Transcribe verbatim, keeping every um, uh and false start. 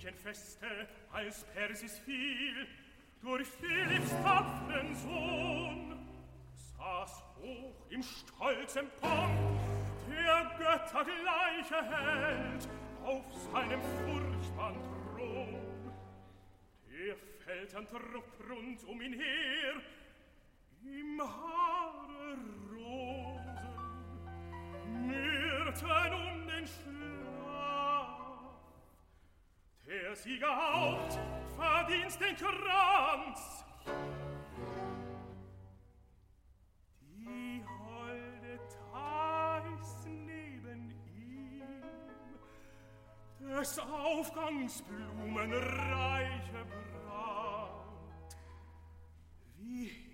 Feste, als Persis fiel, durch Philipps tapfren Sohn, saß hoch im Stolz empor der göttergleiche Held auf seinem furchtbaren Thron. Der Feldherrntrupp rund um ihn her, im Haare Rosen, Myrten um den Schlaf. Der Siegerhaupt verdient den Kranz. Die holde Thais neben ihm, des Aufgangs blumenreiche Braut. Wie